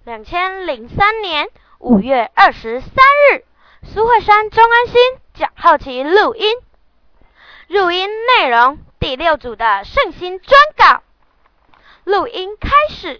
2003年5月23日，苏慧山、钟安心、蒋浩琪录音。录音内容：第6组的圣心专稿。录音开始。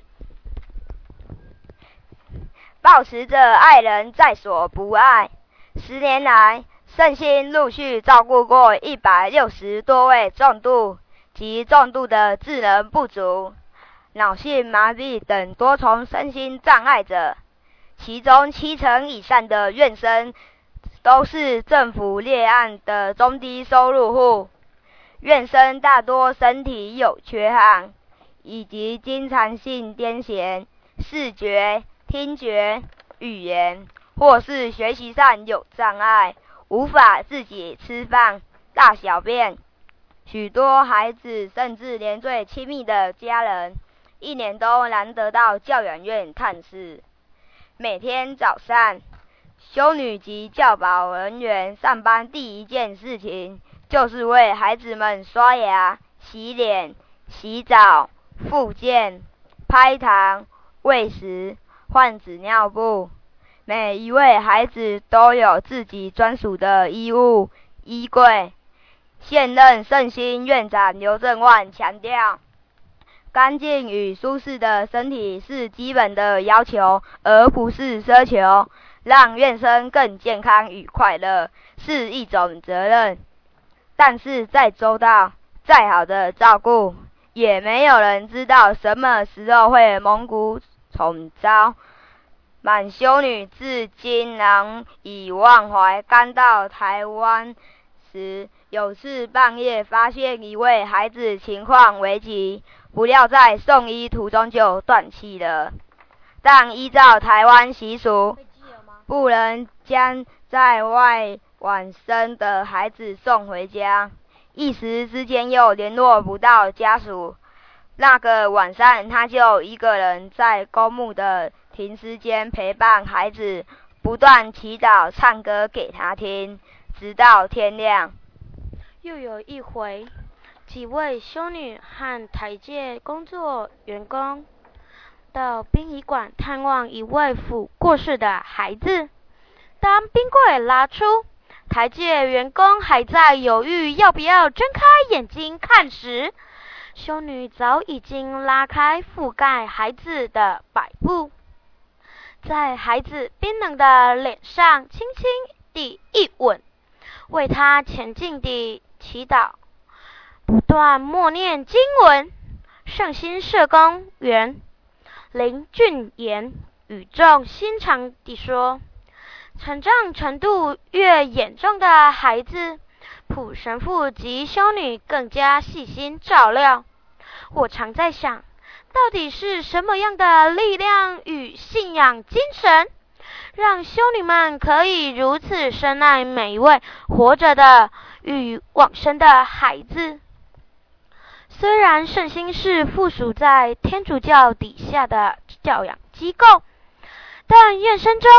抱持着爱人在所不爱。10年来，圣心陆续照顾过160多位重度及重度的智能不足、脑性麻痹等多重身心障碍者，其中70%以上的院生都是政府列案的中低收入户。院生大多身体有缺憾，以及经常性癫痫、视觉、听觉、语言或是学习上有障碍，无法自己吃饭、大小便。许多孩子甚至连最亲密的家人1年都难得到教养院探视。每天早上，修女及教保人员上班第一件事情就是为孩子们刷牙、洗脸、洗澡、复健、拍糖、喂食、换纸尿布。每一位孩子都有自己专属的衣物、衣柜。现任圣心院长刘正万强调，干净与舒适的身体是基本的要求，而不是奢求。让院生更健康与快乐是一种责任。但是再周到、再好的照顾，也没有人知道什么时候会蒙古宠招。满修女至今难以忘怀，刚到台湾时，有次半夜发现一位孩子情况危急，不料在送医途中就断气了。但依照台湾习俗，不能将在外往生的孩子送回家，一时之间又联络不到家属。那个晚上，他就一个人在公墓的停尸间陪伴孩子，不断祈祷、唱歌给他听，直到天亮。 又有一回，几位修女和台界工作员工到殡仪馆探望一位父过世的孩子。当冰柜拉出，台界员工还在犹豫要不要睁开眼睛看时，修女早已经拉开覆盖孩子的白布，在孩子冰冷的脸上轻轻地一吻，为他前进地祈祷，不断默念经文。圣心社工员林俊言语重心长地说，成长程度越严重的孩子，普神父及修女更加细心照料。我常在想，到底是什么样的力量与信仰精神，让修女们可以如此深爱每一位活着的与往生的孩子？虽然圣心是附属在天主教底下的教养机构，但院生中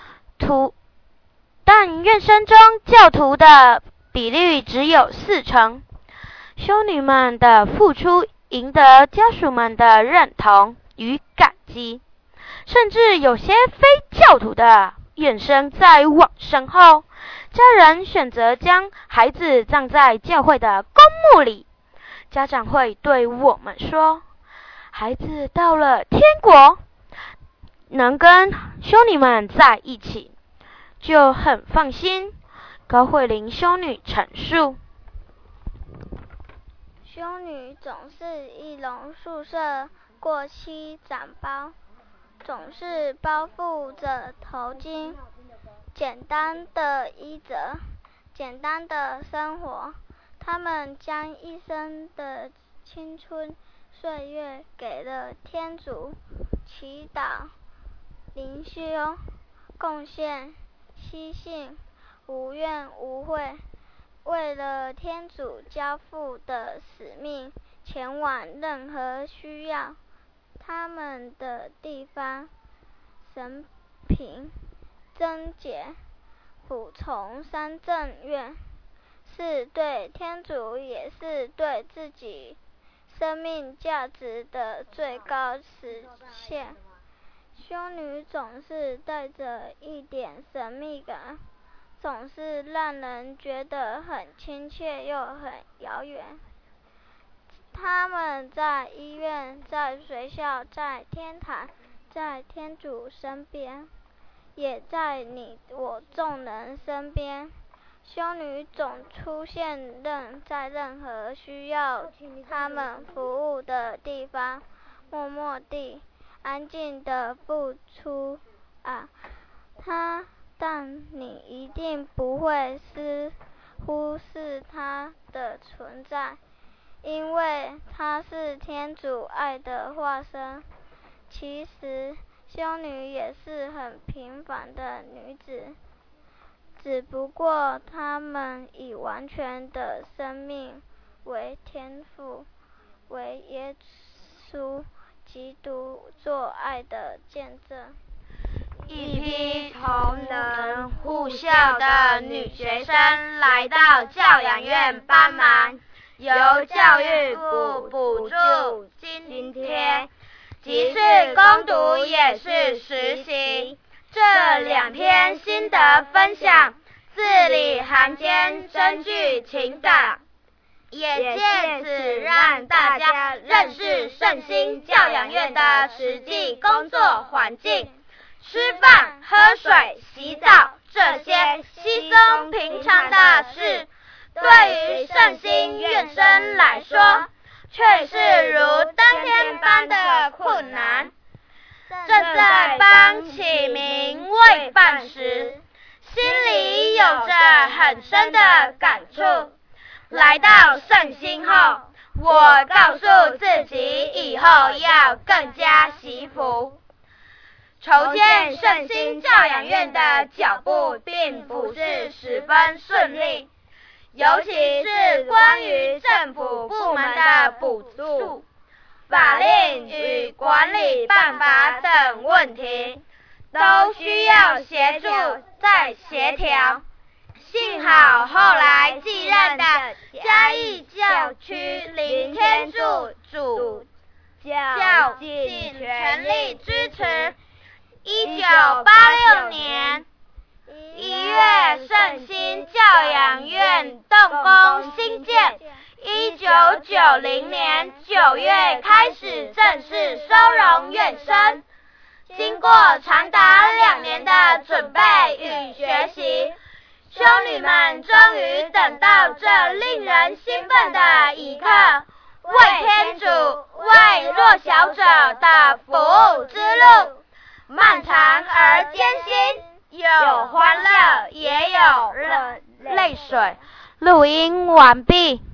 教徒的比率只有40%，修女们的付出赢得家属们的认同与感激，甚至有些非教徒的院生在往生后，家人选择将孩子葬在教会的公墓里。家长会对我们说，孩子到了天国，能跟修女们在一起，就很放心。高慧玲修女陈述， 修女总是一笼宿舍过期长包，总是包覆着头巾，简单的衣着，简单的生活。他们将一生的青春岁月给了天主，祈祷、灵修、贡献、悉信，无怨无悔，为了天主交付的使命，前往任何需要他们的地方。神平、贞洁、普从三正院，是对天主也是对自己生命价值的最高实现。 修女总是带着一点神秘感，总是让人觉得很亲切又很遥远。他们在医院，在学校，在天台，在天主身边，也在你我众人身边。修女总出现在任何需要他们服务的地方，默默地、安静地付出但你一定不会忽视她的存在，因为她是天主爱的化身。其实，修女也是很平凡的女子，只不过她们以完全的生命为天赋，为耶稣基督做爱的见证。 一批同能护校的女学生来到教养院帮忙，由教育部补助津贴，既是攻读也是实习。这2篇心得分享，字里行间深具情感，也借此让大家认识圣心教养院的实际工作环境。吃饭、喝水、洗澡，这些稀松平常的事，对于圣心院生来说，却是如登天般的困难。正在帮启明喂饭时，心里有着很深的感触。来到圣心后，我告诉自己以后要更加惜福。筹建圣心教养院的脚步并不是十分顺利，尤其是关于政府部门的补助、法令与管理办法等问题，都需要协助再协调。幸好后来继任的嘉义教区林天柱主教尽全力支持。1986年1月，圣心教养院动工兴建，1990年9月开始正式收容院生。经过长达2年的准备与学习，修女们终于等到这令人兴奋的一刻，为天主、为弱小者的服务之路漫长而艰辛，有欢乐，也有泪水。 录音完毕。